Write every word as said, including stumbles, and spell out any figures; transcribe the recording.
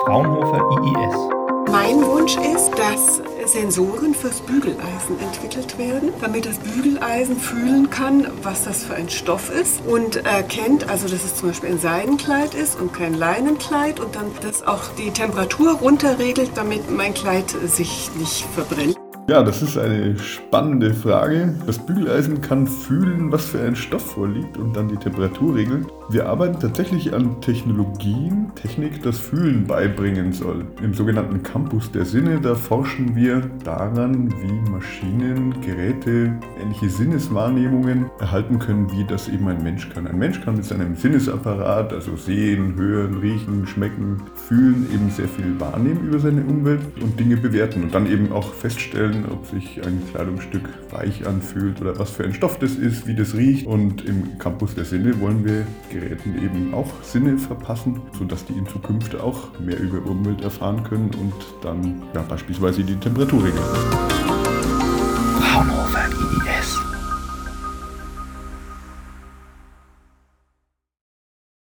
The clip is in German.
Fraunhofer I I S. Mein Wunsch ist, dass Sensoren fürs Bügeleisen entwickelt werden, damit das Bügeleisen fühlen kann, was das für ein Stoff ist und erkennt, also dass es zum Beispiel ein Seidenkleid ist und kein Leinenkleid und dann das auch die Temperatur runterregelt, damit mein Kleid sich nicht verbrennt. Ja, das ist eine spannende Frage. Das Bügeleisen kann fühlen, was für ein Stoff vorliegt und dann die Temperatur regeln. Wir arbeiten tatsächlich an Technologien, Technik, das Fühlen beibringen soll. Im sogenannten Campus der Sinne, da forschen wir daran, wie Maschinen, Geräte ähnliche Sinneswahrnehmungen erhalten können, wie das eben ein Mensch kann. Ein Mensch kann mit seinem Sinnesapparat, also sehen, hören, riechen, schmecken, fühlen, eben sehr viel wahrnehmen über seine Umwelt und Dinge bewerten und dann eben auch feststellen, ob sich ein Kleidungsstück weich anfühlt oder was für ein Stoff das ist, wie das riecht. Und im Campus der Sinne wollen wir Geräten eben auch Sinne verpassen, sodass die in Zukunft auch mehr über Umwelt erfahren können und dann ja, beispielsweise die Temperatur regeln.